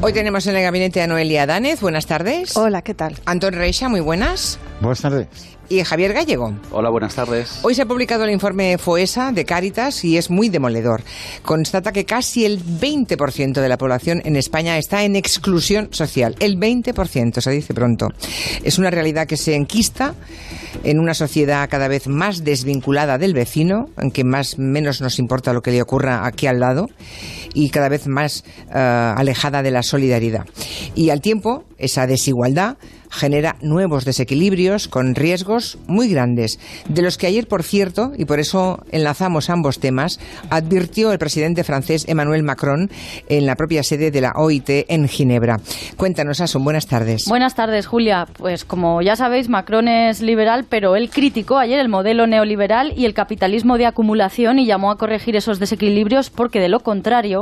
Hoy tenemos en el gabinete a Noelia Dánez. Buenas tardes. Hola, ¿qué tal? Antón Reixa, muy buenas. Buenas tardes. Y Javier Gallego. Hola, buenas tardes. Hoy se ha publicado el informe FOESA de Cáritas y es muy demoledor. Constata que casi el 20% de la población en España está en exclusión social. El 20%, se dice pronto. Es una realidad que se enquista en una sociedad cada vez más desvinculada del vecino, en que menos nos importa lo que le ocurra aquí al lado, y cada vez más alejada de la solidaridad. Y al tiempo, esa desigualdad genera nuevos desequilibrios con riesgos muy grandes, de los que ayer, por cierto, y por eso enlazamos ambos temas, advirtió el presidente francés Emmanuel Macron en la propia sede de la OIT en Ginebra. Cuéntanos, Asun, buenas tardes. Buenas tardes, Julia. Pues como ya sabéis, Macron es liberal, pero él criticó ayer el modelo neoliberal y el capitalismo de acumulación y llamó a corregir esos desequilibrios porque, de lo contrario...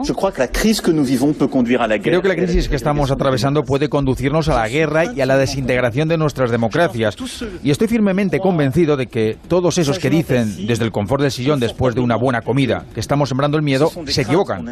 Creo que la crisis que estamos atravesando puede conducirnos a la guerra y a la desintegración de nuestras democracias. Y estoy firmemente convencido de que todos esos que dicen desde el confort del sillón después de una buena comida que estamos sembrando el miedo, se equivocan.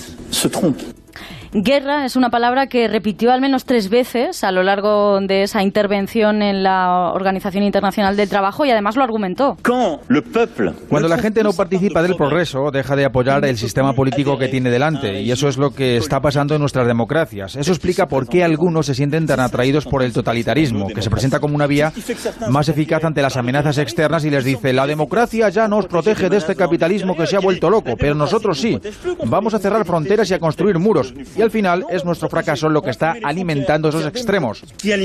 Guerra es una palabra que repitió al menos 3 veces a lo largo de esa intervención en la Organización Internacional del Trabajo y además lo argumentó. Cuando la gente no participa del progreso, deja de apoyar el sistema político que tiene delante, y eso es lo que está pasando en nuestras democracias. Eso explica por qué algunos se sienten tan atraídos por el totalitarismo, que se presenta como una vía más eficaz ante las amenazas externas y les dice: la democracia ya nos protege de este capitalismo que se ha vuelto loco, pero nosotros sí. Vamos a cerrar fronteras y a construir muros. Y al final es nuestro fracaso lo que está alimentando esos extremos.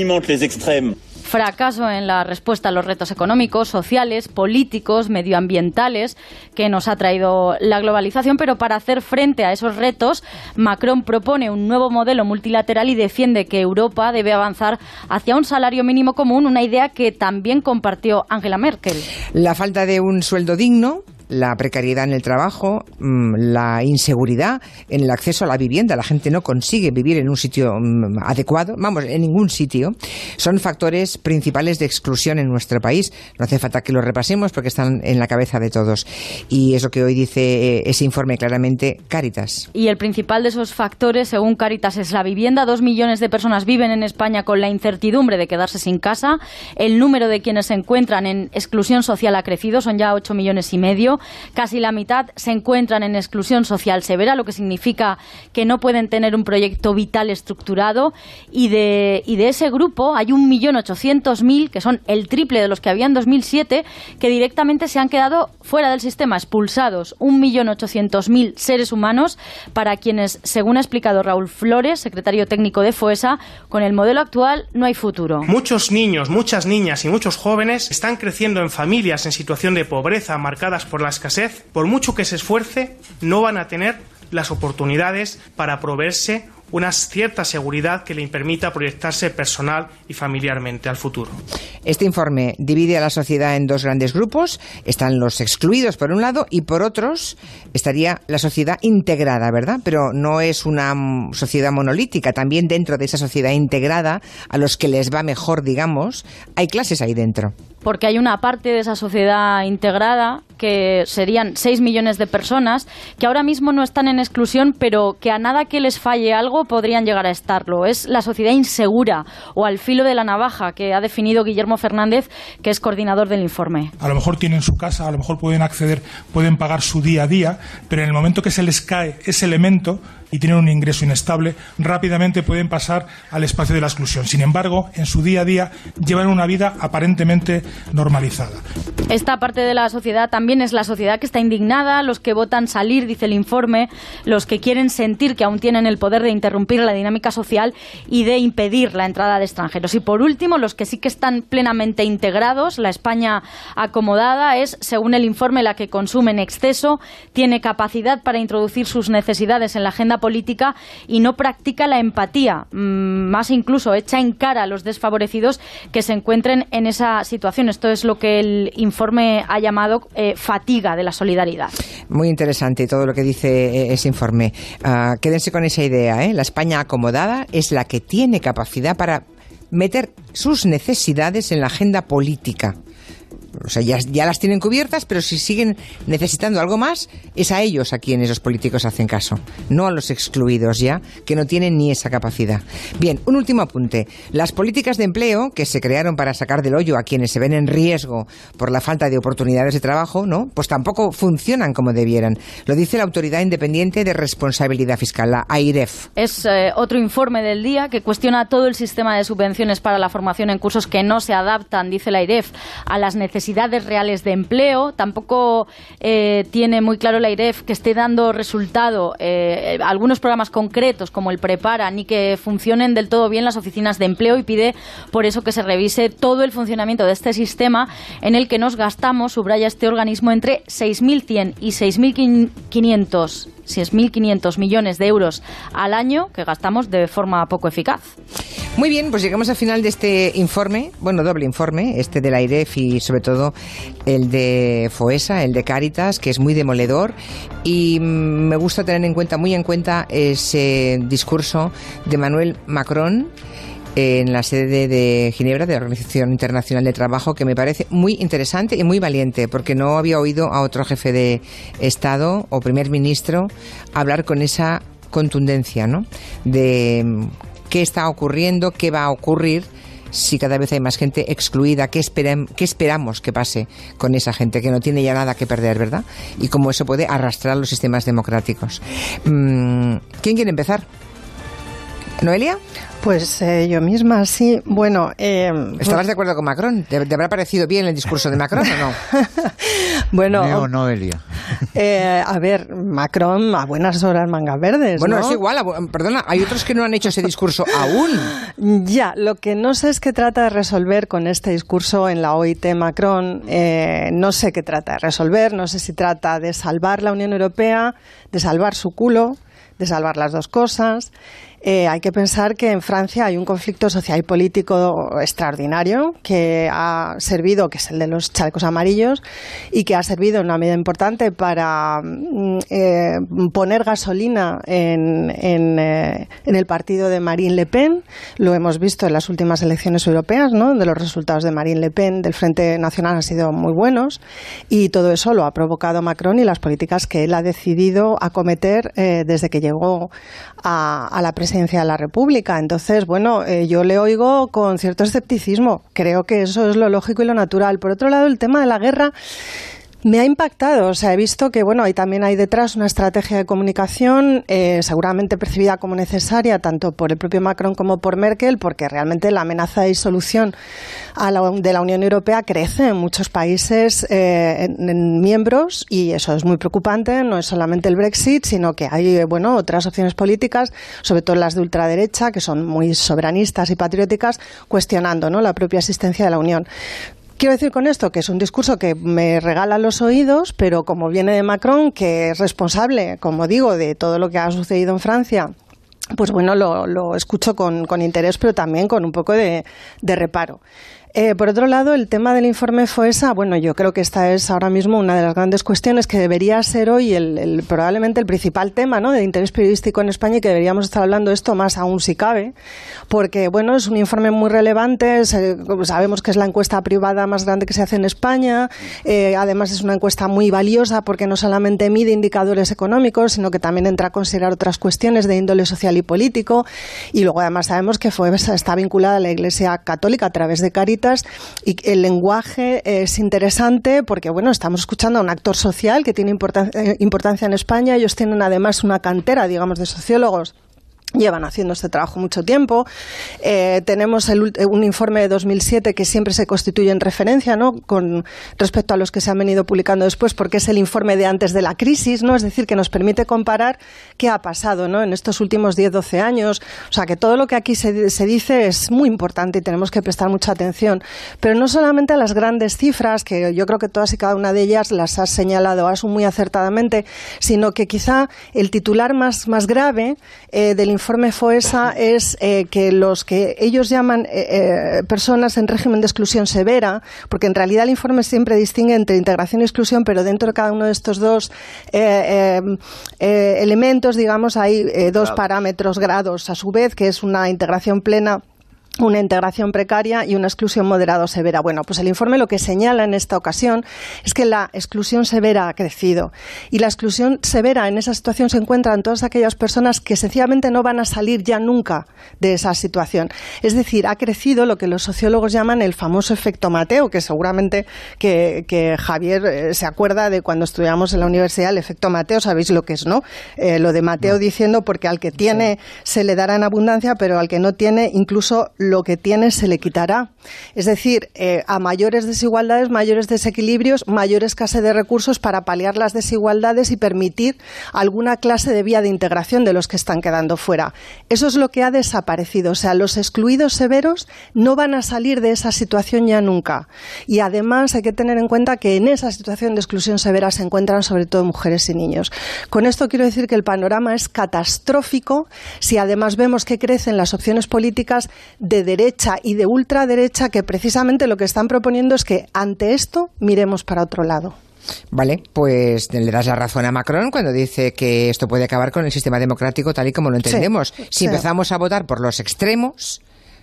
Fracaso en la respuesta a los retos económicos, sociales, políticos, medioambientales que nos ha traído la globalización, pero para hacer frente a esos retos, Macron propone un nuevo modelo multilateral y defiende que Europa debe avanzar hacia un salario mínimo común, una idea que también compartió Angela Merkel. La falta de un sueldo digno, la precariedad en el trabajo, la inseguridad en el acceso a la vivienda, la gente no consigue vivir en un sitio adecuado, en ningún sitio, son factores principales de exclusión en nuestro país. No hace falta que los repasemos porque están en la cabeza de todos. Y es lo que hoy dice ese informe claramente Cáritas. Y el principal de esos factores, según Cáritas, es la vivienda. 2 millones de personas viven en España con la incertidumbre de quedarse sin casa. El número de quienes se encuentran en exclusión social ha crecido, son ya 8,5 millones. Casi la mitad se encuentran en exclusión social severa, lo que significa que no pueden tener un proyecto vital estructurado, y de ese grupo hay 1.800.000, que son el triple de los que había en 2007, que directamente se han quedado fuera del sistema, expulsados. 1.800.000 seres humanos para quienes, según ha explicado Raúl Flores, secretario técnico de FOESA, con el modelo actual no hay futuro. Muchos niños, muchas niñas y muchos jóvenes están creciendo en familias en situación de pobreza marcadas por la escasez. Por mucho que se esfuerce, no van a tener las oportunidades para proveerse una cierta seguridad que le permita proyectarse personal y familiarmente al futuro. Este informe divide a la sociedad en 2 grandes grupos. Están los excluidos por un lado y por otros estaría la sociedad integrada, ¿verdad? Pero no es una sociedad monolítica. También dentro de esa sociedad integrada, a los que les va mejor, digamos, hay clases ahí dentro. Porque hay una parte de esa sociedad integrada que serían 6 millones de personas que ahora mismo no están en exclusión, pero que a nada que les falle algo podrían llegar a estarlo. Es la sociedad insegura o al filo de la navaja que ha definido Guillermo Fernández, que es coordinador del informe. A lo mejor tienen su casa, a lo mejor pueden acceder, pueden pagar su día a día, pero en el momento que se les cae ese elemento y tienen un ingreso inestable, rápidamente pueden pasar al espacio de la exclusión. Sin embargo, en su día a día llevan una vida aparentemente normalizada. Esta parte de la sociedad también es la sociedad que está indignada, los que votan salir, dice el informe, los que quieren sentir que aún tienen el poder de interrumpir la dinámica social y de impedir la entrada de extranjeros. Y por último, los que sí que están plenamente integrados, la España acomodada es, según el informe, la que consume en exceso, tiene capacidad para introducir sus necesidades en la agenda política y no practica la empatía, más incluso echa en cara a los desfavorecidos que se encuentren en esa situación. Esto es lo que el informe ha llamado fatiga de la solidaridad. Muy interesante todo lo que dice ese informe. Quédense con esa idea, ¿eh? La España acomodada es la que tiene capacidad para meter sus necesidades en la agenda política. O sea, ya las tienen cubiertas, pero si siguen necesitando algo más, es a ellos a quienes los políticos hacen caso, no a los excluidos ya, que no tienen ni esa capacidad. Bien, un último apunte. Las políticas de empleo que se crearon para sacar del hoyo a quienes se ven en riesgo por la falta de oportunidades de trabajo, ¿no? Pues tampoco funcionan como debieran. Lo dice la Autoridad Independiente de Responsabilidad Fiscal, la AIREF. Es otro informe del día que cuestiona todo el sistema de subvenciones para la formación en cursos que no se adaptan, dice la AIREF, a las necesidades reales de empleo. Tampoco tiene muy claro la AIREF que esté dando resultado algunos programas concretos como el Prepara, ni que funcionen del todo bien las oficinas de empleo, y pide por eso que se revise todo el funcionamiento de este sistema en el que nos gastamos, subraya este organismo, entre 6.100 y 6.500 millones de euros al año que gastamos de forma poco eficaz. Muy bien, pues llegamos al final de este informe, bueno, doble informe, este de la AIREF y sobre todo el de FOESA, el de Cáritas, que es muy demoledor, y me gusta tener muy en cuenta ese discurso de Emmanuel Macron en la sede de Ginebra de la Organización Internacional de Trabajo, que me parece muy interesante y muy valiente, porque no había oído a otro jefe de Estado o primer ministro hablar con esa contundencia, ¿no? De qué está ocurriendo, qué va a ocurrir si cada vez hay más gente excluida, qué esperamos que pase con esa gente que no tiene ya nada que perder, ¿verdad? Y cómo eso puede arrastrar los sistemas democráticos. ¿Quién quiere empezar? ¿Noelia? Pues yo misma, sí. Bueno, ¿estabas de acuerdo con Macron? ¿Te habrá parecido bien el discurso de Macron o no? Bueno, Noelia. A ver, Macron a buenas horas mangas verdes, bueno, ¿no? Es igual, perdona, hay otros que no han hecho ese discurso aún. Ya, lo que no sé es qué trata de resolver con este discurso en la OIT Macron. No sé qué trata de resolver, no sé si trata de salvar la Unión Europea, de salvar su culo, de salvar las dos cosas. Hay que pensar que en Francia hay un conflicto social y político extraordinario que ha servido, que es el de los chalecos amarillos, y que ha servido en una medida importante para poner gasolina en el partido de Marine Le Pen. Lo hemos visto en las últimas elecciones europeas, ¿no? De los resultados de Marine Le Pen del Frente Nacional han sido muy buenos, y todo eso lo ha provocado Macron y las políticas que él ha decidido acometer desde que llegó a la presidencia de la República. Entonces, bueno, yo le oigo con cierto escepticismo. Creo que eso es lo lógico y lo natural. Por otro lado, el tema de la guerra me ha impactado. O sea, he visto que, bueno, ahí también hay detrás una estrategia de comunicación seguramente percibida como necesaria tanto por el propio Macron como por Merkel, porque realmente la amenaza de disolución de la Unión Europea crece en muchos países en miembros, y eso es muy preocupante. No es solamente el Brexit, sino que hay, bueno, otras opciones políticas, sobre todo las de ultraderecha, que son muy soberanistas y patrióticas, cuestionando, ¿no?, la propia existencia de la Unión. Quiero decir con esto que es un discurso que me regala los oídos, pero como viene de Macron, que es responsable, como digo, de todo lo que ha sucedido en Francia, pues bueno, lo escucho con interés, pero también con un poco de reparo. Por otro lado, el tema del informe FOESA, bueno, yo creo que esta es ahora mismo una de las grandes cuestiones que debería ser hoy probablemente el principal tema, ¿no?, de interés periodístico en España, y que deberíamos estar hablando de esto más aún si cabe, porque, bueno, es un informe muy relevante. Sabemos que es la encuesta privada más grande que se hace en España. Además, es una encuesta muy valiosa porque no solamente mide indicadores económicos, sino que también entra a considerar otras cuestiones de índole social y político. Y luego, además, sabemos que FOESA está vinculada a la Iglesia Católica a través de Cáritas, y el lenguaje es interesante porque, bueno, estamos escuchando a un actor social que tiene importancia en España. Ellos tienen además una cantera, digamos, de sociólogos. Llevan haciendo este trabajo mucho tiempo. Tenemos un informe de 2007 que siempre se constituye en referencia, ¿no?, con respecto a los que se han venido publicando después, porque es el informe de antes de la crisis, ¿no? Es decir, que nos permite comparar qué ha pasado, ¿no?, en estos últimos 10-12 años. O sea, que todo lo que aquí se dice es muy importante y tenemos que prestar mucha atención. Pero no solamente a las grandes cifras, que yo creo que todas y cada una de ellas las has señalado muy acertadamente, sino que quizá el titular más grave del informe FOESA es que los que ellos llaman personas en régimen de exclusión severa, porque en realidad el informe siempre distingue entre integración y exclusión, pero dentro de cada uno de estos dos elementos, digamos, hay dos parámetros, grados, a su vez, que es una integración plena una integración precaria y una exclusión moderada o severa. Bueno, pues el informe lo que señala en esta ocasión es que la exclusión severa ha crecido. Y la exclusión severa, en esa situación se encuentran todas aquellas personas que sencillamente no van a salir ya nunca de esa situación. Es decir, ha crecido lo que los sociólogos llaman el famoso efecto Mateo, que seguramente que Javier se acuerda de cuando estudiamos en la universidad el efecto Mateo, sabéis lo que es, ¿no? Lo de Mateo diciendo, porque al que tiene se le dará en abundancia, pero al que no tiene, incluso lo que tiene se le quitará. Es decir, a mayores desigualdades, mayores desequilibrios, mayor escasez de recursos para paliar las desigualdades y permitir alguna clase de vía de integración de los que están quedando fuera. Eso es lo que ha desaparecido. O sea, los excluidos severos no van a salir de esa situación ya nunca. Y además hay que tener en cuenta que en esa situación de exclusión severa se encuentran sobre todo mujeres y niños. Con esto quiero decir que el panorama es catastrófico si además vemos que crecen las opciones políticas de derecha y de ultraderecha, que precisamente lo que están proponiendo es que ante esto miremos para otro lado. Vale, pues le das la razón a Macron cuando dice que esto puede acabar con el sistema democrático tal y como lo entendemos. Si empezamos a votar por los extremos,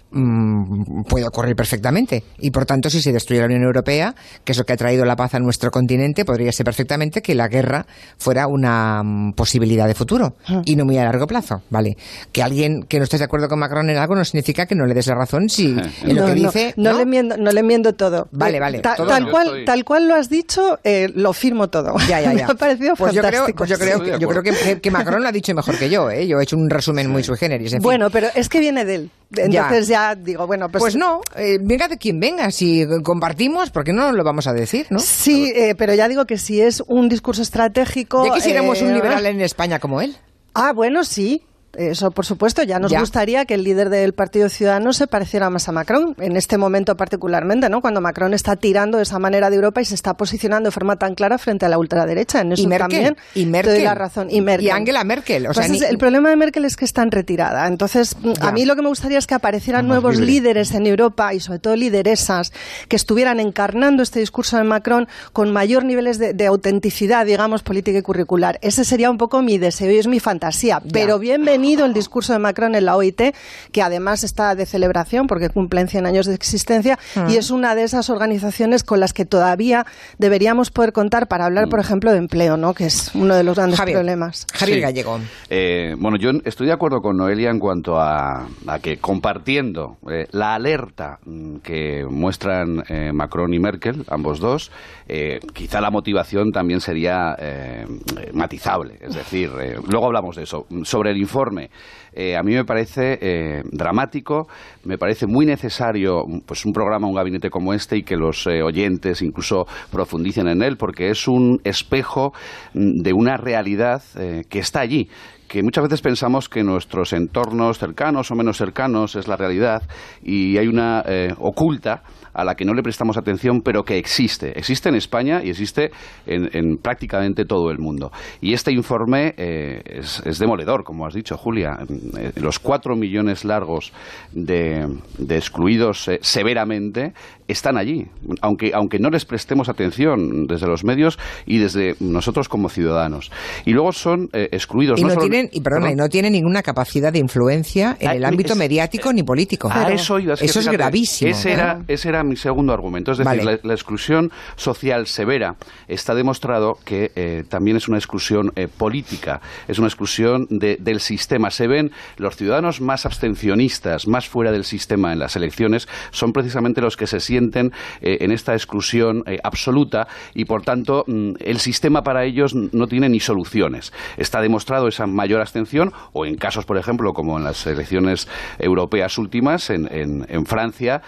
puede ocurrir perfectamente. Y por tanto, si se destruye la Unión Europea, que es lo que ha traído la paz a nuestro continente, podría ser perfectamente que la guerra fuera una posibilidad de futuro y no muy a largo plazo. Vale, que alguien que no esté de acuerdo con Macron en algo no significa que no le des la razón si en lo que dice no le enmiendo todo. Vale. Tal cual lo has dicho, lo firmo todo. Ya. Me ha parecido fantástico. Yo creo que Macron lo ha dicho mejor que yo. Yo he hecho un resumen muy sui generis. En fin. Bueno, pero es que viene de él. Entonces ya digo, bueno, pues no, venga de quien venga, si compartimos, ¿por qué no lo vamos a decir, no? Sí, pero ya digo que si es un discurso estratégico... Ya quisiéramos un liberal en España como él. Ah, bueno, sí. Eso, por supuesto, ya nos gustaría que el líder del Partido Ciudadano se pareciera más a Macron, en este momento particularmente, ¿no? Cuando Macron está tirando de esa manera de Europa y se está posicionando de forma tan clara frente a la ultraderecha. En eso también te doy la razón. Y Angela Merkel. El problema de Merkel es que está en retirada. Entonces, a mí lo que me gustaría es que aparecieran nuevos líderes en Europa y sobre todo lideresas que estuvieran encarnando este discurso de Macron con mayor niveles de autenticidad, digamos, política y curricular. Ese sería un poco mi deseo y es mi fantasía. Pero bienvenido el discurso de Macron en la OIT, que además está de celebración porque cumplen 100 años de existencia y es una de esas organizaciones con las que todavía deberíamos poder contar para hablar, por ejemplo, de empleo, ¿no? Que es uno de los grandes problemas. Javier Gallego. Bueno, yo estoy de acuerdo con Noelia en cuanto a que compartiendo la alerta que muestran Macron y Merkel, ambos dos, quizá la motivación también sería matizable. Es decir, luego hablamos de eso. Sobre el informe, a mí me parece dramático, me parece muy necesario pues un programa, un gabinete como este y que los oyentes incluso profundicen en él, porque es un espejo de una realidad que está allí, que muchas veces pensamos que nuestros entornos cercanos o menos cercanos es la realidad y hay una oculta a la que no le prestamos atención, pero que existe en España y existe en prácticamente todo el mundo. Y este informe es demoledor, como has dicho, Julia. Los 4 millones largos de excluidos severamente están allí, aunque no les prestemos atención desde los medios y desde nosotros como ciudadanos. Y luego son excluidos. Y no tienen ninguna capacidad de influencia en el ámbito mediático ni político. Eso iba. Eso es gravísimo. Ese era mi segundo argumento. Es decir, la exclusión social severa está demostrado que también es una exclusión política, es una exclusión del sistema. Se ven los ciudadanos más abstencionistas, más fuera del sistema en las elecciones, son precisamente los que se sienten en esta exclusión absoluta y, por tanto, el sistema para ellos no tiene ni soluciones. Está demostrado esa mayor abstención, o en casos, por ejemplo, como en las elecciones europeas últimas, en Francia,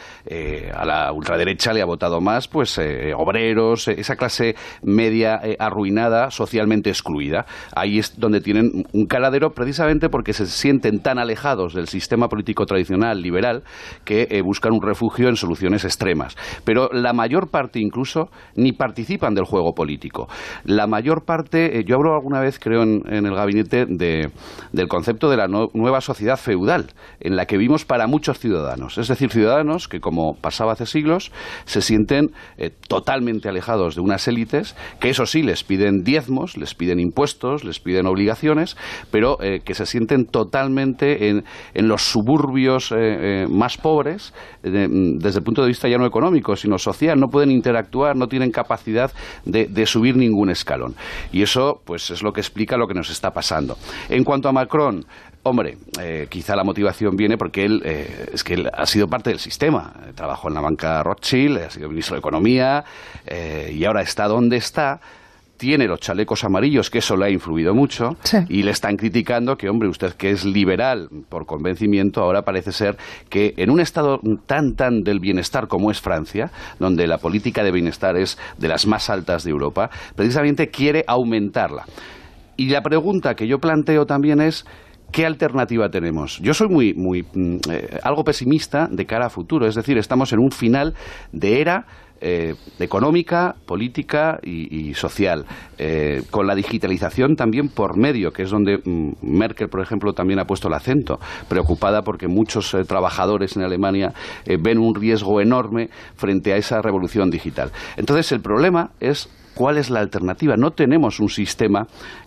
a la ultraderecha le ha votado más pues obreros, esa clase media arruinada, socialmente excluida. Ahí es donde tienen un caladero, precisamente porque se sienten tan alejados del sistema político tradicional liberal que buscan un refugio en soluciones extremas. Pero la mayor parte incluso ni participan del juego político. La mayor parte, yo hablo alguna vez, creo, en el gabinete del concepto de la nueva sociedad feudal, en la que vivimos para muchos ciudadanos. Es decir, ciudadanos que, como pasaba hace siglos, se sienten totalmente alejados de unas élites que, eso sí, les piden diezmos, les piden impuestos, les piden obligaciones, pero que se sienten sienten totalmente en los suburbios más pobres, desde el punto de vista ya no económico, sino social. No pueden interactuar, no tienen capacidad de subir ningún escalón. Y eso pues es lo que explica lo que nos está pasando. En cuanto a Macron, hombre, quizá la motivación viene porque él ha sido parte del sistema. Trabajó en la banca Rothschild, ha sido ministro de Economía y ahora está donde está. Tiene los chalecos amarillos, que eso le ha influido mucho, sí. Y le están criticando que, hombre, usted que es liberal por convencimiento, ahora parece ser que en un estado tan del bienestar como es Francia, donde la política de bienestar es de las más altas de Europa, precisamente quiere aumentarla. Y la pregunta que yo planteo también es, ¿qué alternativa tenemos? Yo soy algo pesimista de cara a futuro, es decir, estamos en un final de era económica, política y social, con la digitalización también por medio, que es donde Merkel, por ejemplo, también ha puesto el acento, preocupada porque muchos trabajadores en Alemania ven un riesgo enorme frente a esa revolución digital. Entonces, el problema es ¿cuál es la alternativa? No tenemos un sistema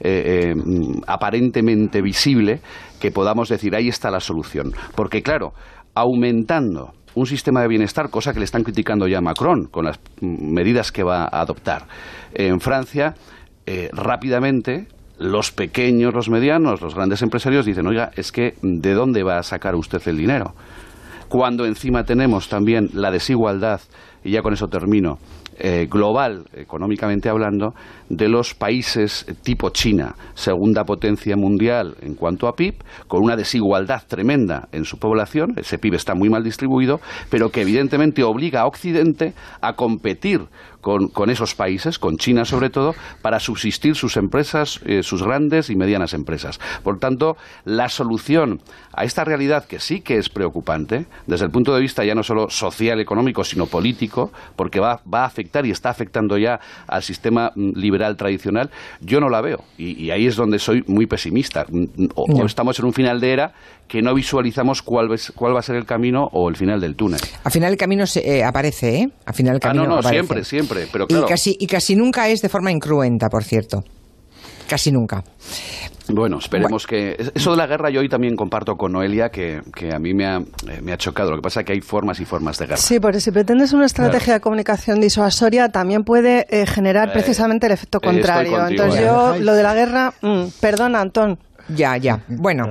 aparentemente visible que podamos decir, ahí está la solución. Porque, claro, aumentando un sistema de bienestar, cosa que le están criticando ya a Macron con las medidas que va a adoptar en Francia, rápidamente los pequeños, los medianos, los grandes empresarios dicen, oiga, es que ¿de dónde va a sacar usted el dinero? Cuando encima tenemos también la desigualdad, y ya con eso termino, global, económicamente hablando, de los países tipo China, segunda potencia mundial en cuanto a PIB, con una desigualdad tremenda en su población, ese PIB está muy mal distribuido, pero que evidentemente obliga a Occidente a competir con esos países, con China sobre todo, para subsistir sus empresas, sus grandes y medianas empresas. Por tanto, la solución a esta realidad, que sí que es preocupante, desde el punto de vista ya no solo social, económico, sino político, porque va a afectar y está afectando ya al sistema liberal tradicional, yo no la veo. Y ahí es donde soy muy pesimista. O estamos en un final de era que no visualizamos cuál va a ser el camino o el final del túnel. Al final el camino aparece, ¿eh? Al final el camino aparece. Siempre, pero claro. Y casi nunca es de forma incruenta, por cierto. Casi nunca. Bueno, esperemos que... Eso de la guerra yo hoy también comparto con Noelia, que a mí me ha chocado. Lo que pasa es que hay formas y formas de guerra. Sí, porque si pretendes una estrategia de comunicación disuasoria, también puede generar precisamente el efecto contrario. Entonces lo de la guerra... perdona, Antón. Ya. Bueno,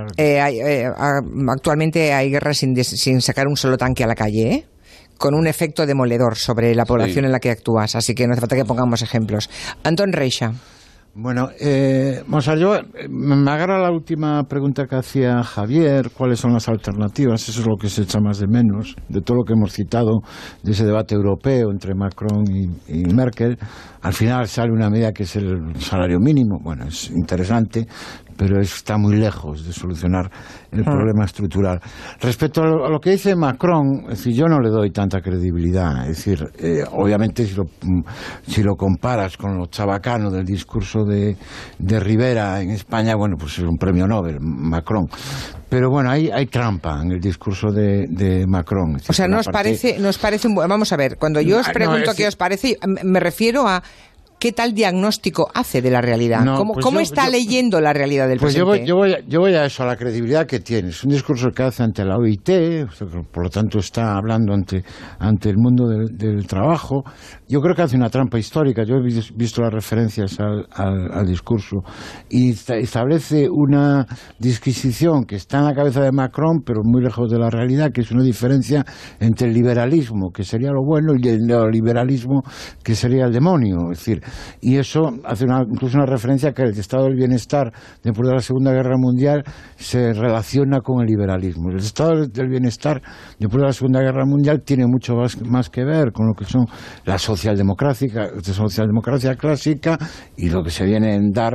actualmente hay guerras sin sacar un solo tanque a la calle, ¿eh? Con un efecto demoledor sobre la población en la que actúas. Así que no hace falta que pongamos ejemplos. Antón Reixa. Bueno, yo me agarra la última pregunta que hacía Javier, ¿cuáles son las alternativas? Eso es lo que se echa más de menos, de todo lo que hemos citado, de ese debate europeo entre Macron y Merkel. Al final sale una medida que es el salario mínimo. Bueno, es interesante, pero está muy lejos de solucionar el problema estructural. Respecto a lo que dice Macron, es decir, yo no le doy tanta credibilidad. Es decir, obviamente si lo comparas con lo chabacano del discurso de Rivera en España, bueno, pues es un premio Nobel, Macron. Pero bueno, hay trampa en el discurso de Macron. O sea, nos parece un... Vamos a ver, cuando yo os pregunto qué os parece, me refiero a ¿qué tal diagnóstico hace de la realidad? ¿Cómo está leyendo la realidad del presente? Yo voy a eso, a la credibilidad que tiene. Es un discurso que hace ante la OIT, por lo tanto está hablando ante el mundo del trabajo. Yo creo que hace una trampa histórica. Yo he visto las referencias al discurso y establece una disquisición que está en la cabeza de Macron, pero muy lejos de la realidad, que es una diferencia entre el liberalismo, que sería lo bueno, y el neoliberalismo, que sería el demonio. Es decir, y eso hace incluso una referencia a que el estado del bienestar después de la Segunda Guerra Mundial se relaciona con el liberalismo. El estado del bienestar después de la Segunda Guerra Mundial tiene mucho más que ver con lo que son la socialdemocracia clásica y lo que se viene en dar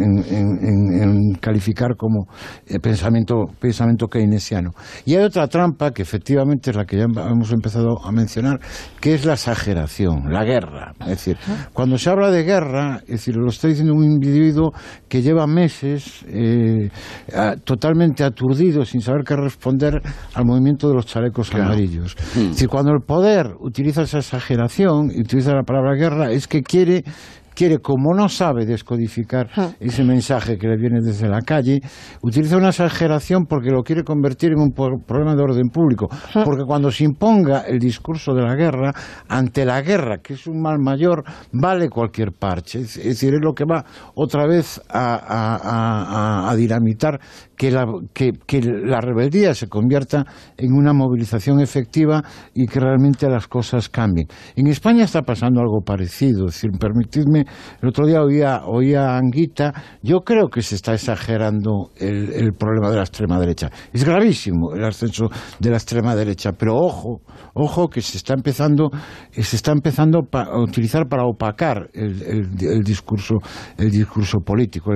en calificar como pensamiento keynesiano. Y hay otra trampa que efectivamente es la que ya hemos empezado a mencionar, que es la exageración, la guerra. Es decir, cuando se habla de guerra, es decir, lo está diciendo un individuo que lleva meses totalmente aturdido, sin saber qué responder al movimiento de los chalecos amarillos. Es decir, cuando el poder utiliza esa exageración y utiliza la palabra guerra, es que quiere quiere, como no sabe descodificar ese mensaje que le viene desde la calle, utiliza una exageración porque lo quiere convertir en un problema de orden público. Porque cuando se imponga el discurso de la guerra, ante la guerra, que es un mal mayor, vale cualquier parche. Es decir, es lo que va otra vez a dinamitar que la rebeldía se convierta en una movilización efectiva y que realmente las cosas cambien. En España está pasando algo parecido. Es decir, permitidme, el otro día oía a Anguita, yo creo que se está exagerando el problema de la extrema derecha. Es gravísimo el ascenso de la extrema derecha, pero ojo que se está empezando a utilizar para opacar el discurso político.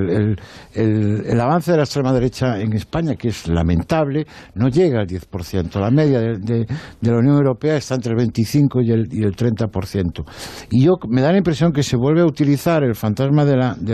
El avance de la extrema derecha en España, que es lamentable, no llega al 10%. La media de la Unión Europea está entre el 25 y el 30%. Y me da la impresión que se vuelve a utilizar el fantasma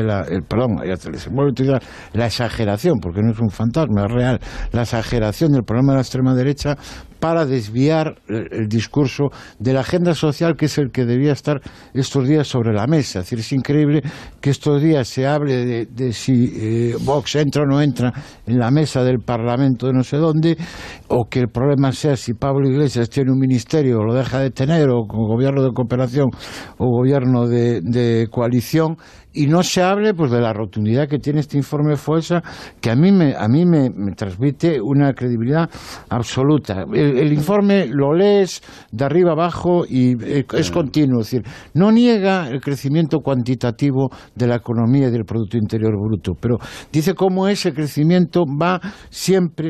se vuelve a utilizar la exageración, porque no es un fantasma, es real, la exageración del problema de la extrema derecha para desviar el discurso de la agenda social, que es el que debía estar estos días sobre la mesa. Es decir, es increíble que estos días se hable de si Vox entra o no entra en la mesa del Parlamento de no sé dónde, o que el problema sea si Pablo Iglesias tiene un ministerio o lo deja de tener, o con gobierno de cooperación o gobierno de coalición, y no se hable pues de la rotundidad que tiene este informe FOESA, que a mí me transmite una credibilidad absoluta. El informe lo lees de arriba abajo y es continuo, es decir, no niega el crecimiento cuantitativo de la economía y del Producto Interior Bruto, pero dice cómo ese crecimiento va siempre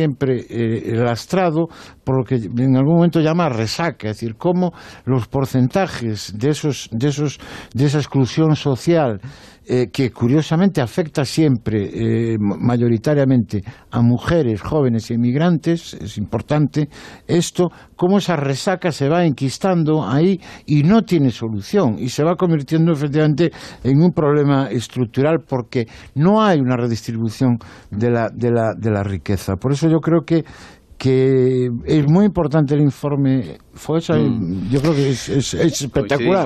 lastrado por lo que en algún momento llama resaca, es decir, cómo los porcentajes de esa exclusión social, que curiosamente afecta siempre mayoritariamente a mujeres, jóvenes y inmigrantes, es importante esto, cómo esa resaca se va enquistando ahí y no tiene solución, y se va convirtiendo efectivamente en un problema estructural porque no hay una redistribución de la riqueza. Por eso yo creo que es muy importante el informe FOESA. Yo creo que es espectacular.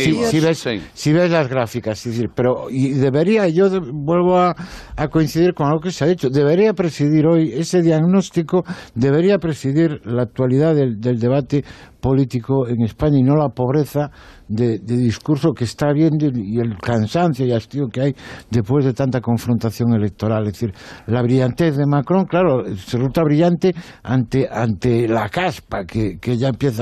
Si ves las gráficas, es decir, pero vuelvo a coincidir con algo que se ha dicho, debería presidir hoy ese diagnóstico, debería presidir la actualidad del debate político en España, y no la pobreza de discurso que está habiendo y el cansancio y hastío que hay después de tanta confrontación electoral. Es decir, la brillantez de Macron, claro, se resulta brillante ante la caspa que ya empieza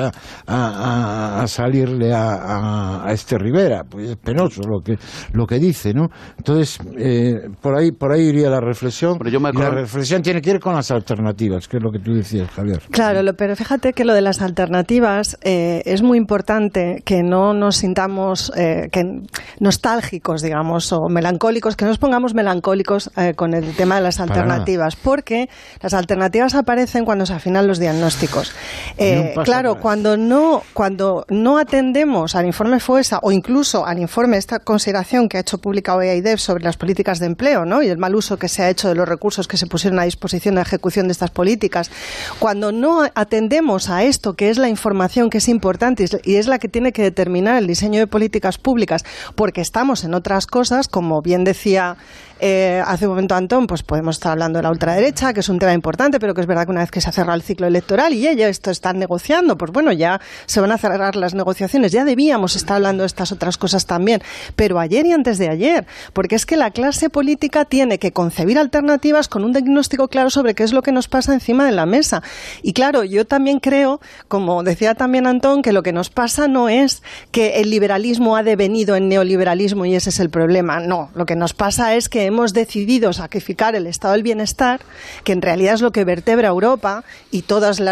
a salirle a este Rivera. Pues es penoso lo que dice, ¿no? Entonces, por ahí iría la reflexión. Y la reflexión tiene que ir con las alternativas, que es lo que tú decías, Javier. Claro, pero fíjate que lo de las alternativas es muy importante, que no nos sintamos nostálgicos, digamos, o melancólicos, que no nos pongamos melancólicos con el tema de las alternativas, porque las alternativas aparecen cuando se afinan los diagnósticos. Claro, cuando no atendemos al informe FOESA o incluso al informe, esta consideración que ha hecho pública hoy AIDEF sobre las políticas de empleo, ¿no?, y el mal uso que se ha hecho de los recursos que se pusieron a disposición de ejecución de estas políticas, cuando no atendemos a esto, que es la información que es importante y es la que tiene que determinar el diseño de políticas públicas, porque estamos en otras cosas, como bien decía hace un momento Antón, pues podemos estar hablando de la ultraderecha, que es un tema importante, pero que es verdad que una vez que se ha cerrado el ciclo electoral y esto están negociando, pues bueno, ya se van a cerrar las negociaciones, ya debíamos estar hablando de estas otras cosas también, pero ayer y antes de ayer, porque es que la clase política tiene que concebir alternativas con un diagnóstico claro sobre qué es lo que nos pasa encima de la mesa. Y claro, yo también creo, como decía también Antón, que lo que nos pasa no es que el liberalismo ha devenido en neoliberalismo y ese es el problema. No, lo que nos pasa es que hemos decidido sacrificar el estado del bienestar, que en realidad es lo que vertebra Europa, y todas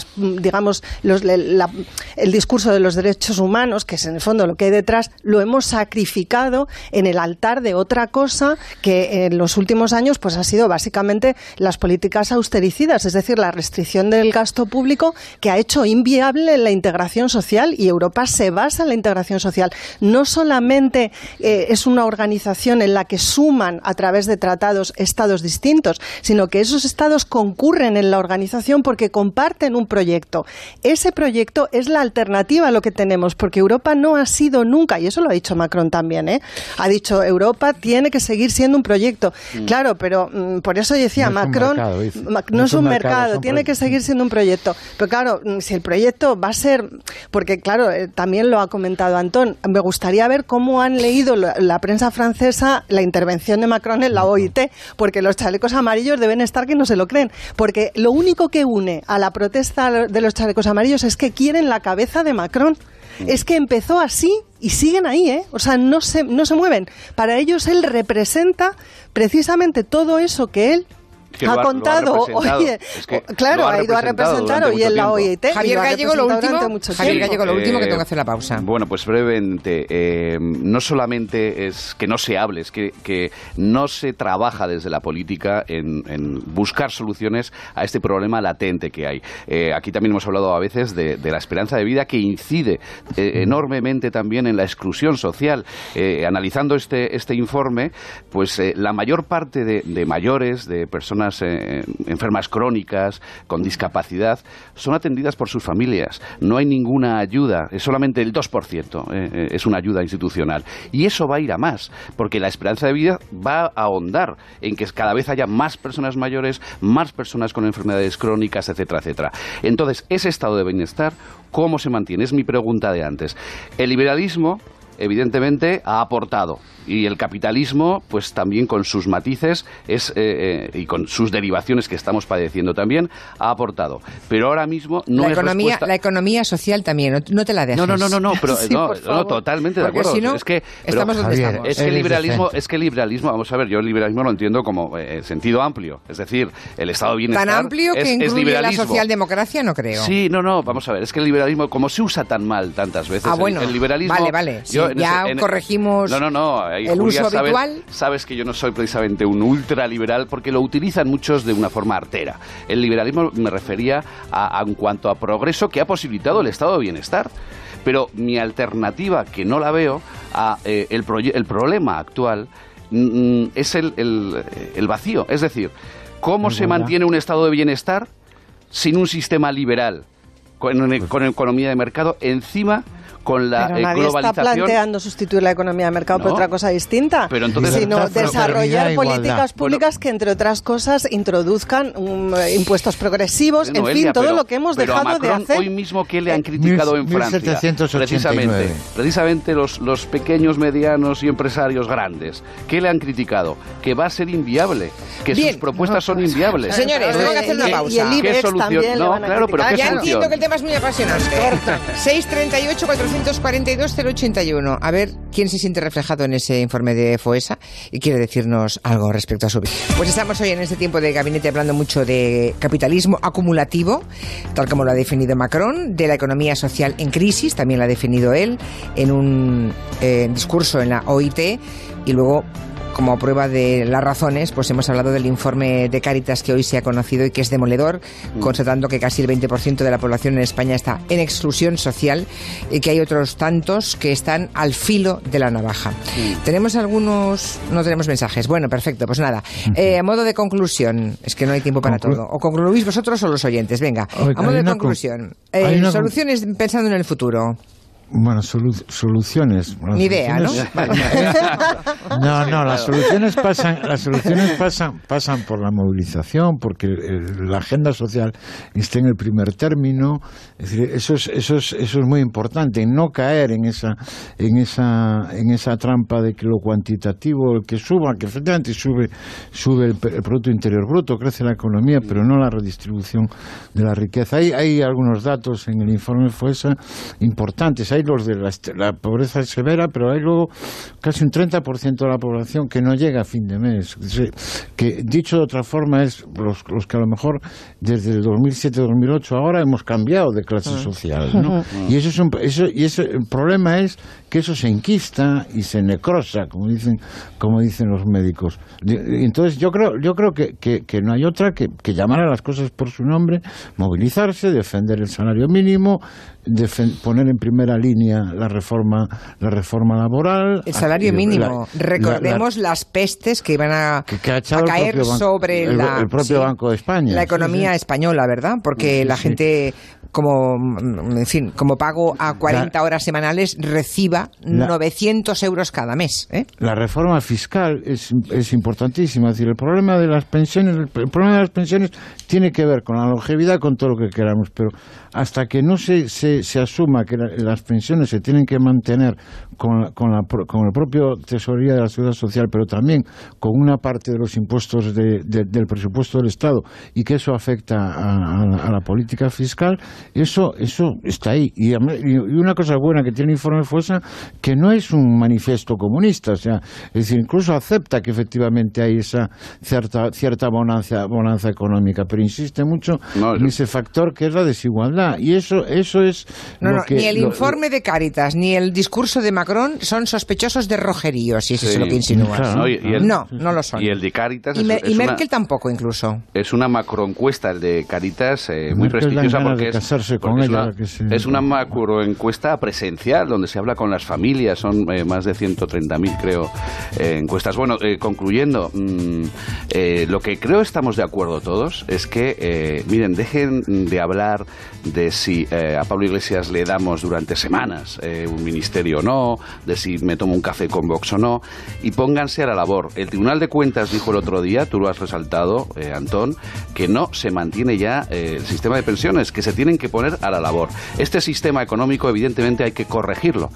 el discurso de los derechos humanos, que es en el fondo lo que hay detrás, lo hemos sacrificado en el altar de otra cosa que en los últimos años pues ha sido básicamente las políticas austericidas, es decir, la restricción del gasto público, que ha hecho inviable la integración social, y Europa se basa en la integración social. No solamente es una organización en la que suman a través de tratados estados distintos, sino que esos estados concurren en la organización porque comparten un proyecto. Ese proyecto es la alternativa a lo que tenemos, porque Europa no ha sido nunca, y eso lo ha dicho Macron también, ha dicho Europa tiene que seguir siendo un proyecto. Claro, pero por eso decía Macron, no es un mercado, tiene que seguir siendo un proyecto. Pero claro, si el proyecto va a ser, porque claro, también lo ha comentado Antón, me gustaría ver cómo han leído la prensa francesa la intervención de Macron en la OIT, porque los chalecos amarillos deben estar que no se lo creen, porque lo único que une a la protesta de los chalecos amarillos es que quieren la cabeza de Macron. Es que empezó así y siguen ahí, o sea, no se mueven. Para ellos él representa precisamente todo eso que él ha contado. Oye, claro, ha ido a representar hoy en la OIT. Javier Gallego, lo último que tengo que hacer la pausa. Bueno, pues brevemente, no solamente es que no se hable, es que no se trabaja desde la política en buscar soluciones a este problema latente que hay. Aquí también hemos hablado a veces de la esperanza de vida, que incide enormemente también en la exclusión social. Analizando este informe, pues la mayor parte de mayores, de personas enfermas crónicas, con discapacidad, son atendidas por sus familias. No hay ninguna ayuda, es solamente el 2% es una ayuda institucional. Y eso va a ir a más, porque la esperanza de vida va a ahondar en que cada vez haya más personas mayores, más personas con enfermedades crónicas, etcétera, etcétera. Entonces, ese estado de bienestar, ¿cómo se mantiene? Es mi pregunta de antes. El liberalismo, evidentemente, ha aportado, y el capitalismo, pues también con sus matices y con sus derivaciones que estamos padeciendo también, ha aportado. Pero ahora mismo no es respuesta... La economía social también, no te la dejes. No, pero sí, no, totalmente porque de acuerdo. Si no, estamos donde estamos. Es que el liberalismo, vamos a ver, yo el liberalismo lo entiendo como sentido amplio, es decir, el estado de bienestar. ¿Tan amplio que incluye la socialdemocracia? No creo. Sí, vamos a ver, es que el liberalismo, como se usa tan mal tantas veces, bueno, el liberalismo... Vale, corregimos... el Julia, uso habitual. Sabes que yo no soy precisamente un ultraliberal, porque lo utilizan muchos de una forma artera. El liberalismo me refería en cuanto a progreso que ha posibilitado el estado de bienestar. Pero mi alternativa, que no la veo, el problema actual es el vacío. Es decir, ¿cómo se mantiene un estado de bienestar sin un sistema liberal, con economía de mercado, encima con la pero nadie globalización? Está planteando sustituir la economía de mercado por otra cosa distinta, pero entonces, sino desarrollar políticas públicas que, entre otras cosas, introduzcan impuestos progresivos, todo lo que hemos dejado de hacer. Hoy mismo, ¿qué le han criticado en Francia? Precisamente los pequeños, medianos y empresarios grandes. ¿Qué le han criticado? Que va a ser inviable, que sus propuestas son inviables. Señores, tengo que hacer una pausa. Y el IBEX también le van a criticar. Ya entiendo que el tema es muy apasionante. 638 442 081. A ver quién se siente reflejado en ese informe de FOESA y quiere decirnos algo respecto a su vida. Pues estamos hoy en este tiempo de gabinete hablando mucho de capitalismo acumulativo, tal como lo ha definido Macron, de la economía social en crisis, también lo ha definido él en un discurso en la OIT, y luego, como prueba de las razones, pues hemos hablado del informe de Cáritas que hoy se ha conocido y que es demoledor, constatando que casi el 20% de la población en España está en exclusión social y que hay otros tantos que están al filo de la navaja. ¿Tenemos algunos? No tenemos mensajes. Bueno, perfecto, pues nada. A modo de conclusión, es que no hay tiempo para todo. O concluís vosotros o los oyentes. Venga, a modo de conclusión. Soluciones pensando en el futuro. Bueno, soluciones. Ni idea, ¿no? No, las soluciones pasan por la movilización, porque la agenda social está en el primer término. Es decir, eso es muy importante, no caer en esa trampa de que lo cuantitativo, el que suba, que efectivamente sube el Producto Interior Bruto, crece la economía, pero no la redistribución de la riqueza. Hay algunos datos en el informe FOESA importantes. Hay los de la pobreza severa, pero hay luego casi un 30% de la población que no llega a fin de mes. Que dicho de otra forma, es los que a lo mejor desde el 2007-2008 ahora hemos cambiado de clase social, ¿no? Y el problema es que eso se enquista y se necrosa, como dicen los médicos. Entonces yo creo que no hay otra que llamar a las cosas por su nombre, movilizarse, defender el salario mínimo, poner en primera línea la reforma laboral. El salario mínimo. Recordemos las pestes que iban a caer sobre el propio Banco de España. La economía española, ¿verdad? Porque la gente como pago a 40 horas semanales, reciba 900 euros cada mes. La reforma fiscal es importantísima. Es decir, el problema de las pensiones tiene que ver con la longevidad, con todo lo que queramos, pero hasta que no se asuma que las pensiones se tienen que mantener con el propio tesorería de la Seguridad Social, pero también con una parte de los impuestos del presupuesto del Estado, y que eso afecta a la política fiscal, eso está ahí. Y una cosa buena que tiene el informe FOESA, que no es un manifiesto comunista, o sea, es decir, incluso acepta que efectivamente hay esa cierta bonanza económica, pero insiste mucho en ese factor que es la desigualdad, y eso es ni el informe de Cáritas ni el discurso de Macron son sospechosos de rojerío, si eso es lo que insinúas. Claro. No lo son. Y el de Cáritas y Merkel tampoco, incluso. Es una macroencuesta el de Cáritas, muy prestigiosa, porque es una macroencuesta presencial donde se habla con las familias. Son más de 130.000, creo, encuestas. Bueno, concluyendo, lo que creo estamos de acuerdo todos es que, miren, dejen de hablar de si a Pablo Iglesias le damos durante semanas un ministerio o no, de si me tomo un café con Vox o no, y pónganse a la labor. El Tribunal de Cuentas dijo el otro día, tú lo has resaltado, Antón, que no se mantiene ya el sistema de pensiones, que se tienen que poner a la labor. Este sistema económico, evidentemente, hay que corregirlo.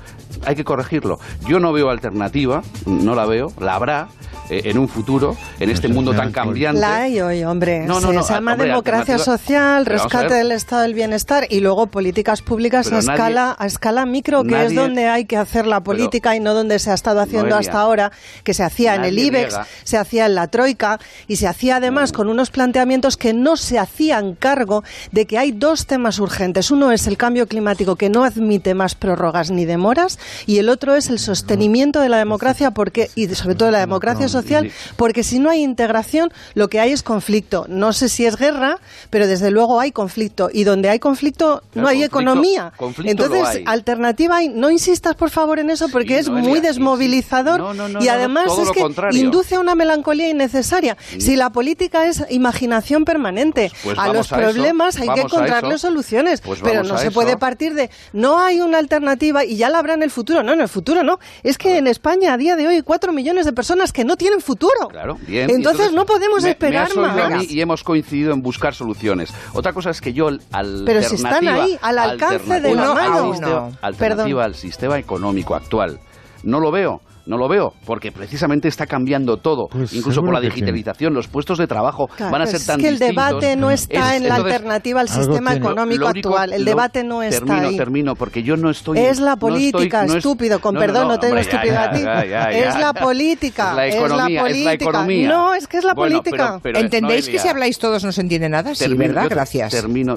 Yo no veo alternativa, no la veo, la habrá en un futuro, en este mundo tan cambiante. La hay hoy, hombre. Se llama democracia social, rescate del estado del bienestar, y luego políticas públicas a escala micro, que es donde hay que hacer la política y no donde se ha estado haciendo hasta ahora, que se hacía en el IBEX, se hacía en la Troika, y se hacía además con unos planteamientos que no se hacían cargo de que hay dos temas urgentes. Uno es el cambio climático, que no admite más prórrogas ni demoras, y el otro es el sostenimiento de la democracia, y sobre todo de la democracia social, porque si no hay integración, lo que hay es conflicto. No sé si es guerra, pero desde luego hay conflicto, y donde hay conflicto no hay economía. Entonces, alternativa hay. No insistas, por favor, en eso, porque es muy desmovilizador, y además es que induce a una melancolía innecesaria. Si la política es imaginación permanente, a los problemas hay que encontrarle soluciones, pero no se puede partir de no hay una alternativa y ya la habrá en el futuro. No, en el futuro no. Es que en España a día de hoy hay 4 millones de personas que no tienen futuro. Claro, bien. Entonces no podemos esperar más. Y hemos coincidido en buscar soluciones. Otra cosa es que yo pero si están ahí, al alcance de la mano. Alternativa al sistema económico actual. No lo veo, porque precisamente está cambiando todo, incluso por la digitalización, los puestos de trabajo van a ser tan distintos. Es que el debate no está en la alternativa al sistema económico actual, el debate no está ahí. Termino, porque yo no estoy... Es la política, estúpido, con perdón, no te digo estúpido a ti. Es la política, es la economía. No, es que es la política. Pero ¿entendéis que si habláis todos no se entiende nada? Sí, ¿verdad? Gracias. Termino.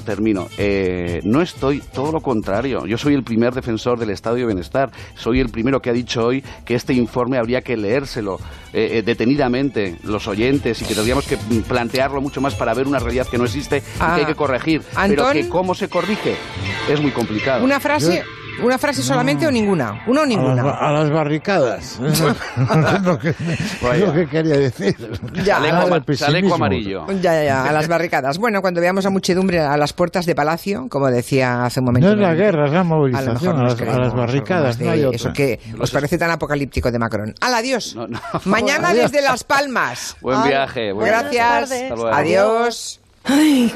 No estoy, todo lo contrario. Yo soy el primer defensor del estado de bienestar. Soy el primero que ha dicho hoy que este informe habría que leérselo detenidamente los oyentes, y que tendríamos que plantearlo mucho más para ver una realidad que no existe y que hay que corregir. Antón, pero que cómo se corrige es muy complicado. Una frase solamente o ninguna. ¿Una o ninguna? A las barricadas. Es lo que quería decir. Chaleco amarillo. Ya, a las barricadas. Bueno, cuando veamos a muchedumbre a las puertas de Palacio, como decía hace un momento. No es la guerra, es la movilización, a las barricadas. No hay otra. Eso que os parece tan apocalíptico de Macron. Adiós. Mañana desde Las Palmas. Buen viaje. Gracias. Hasta luego. Adiós. Ay,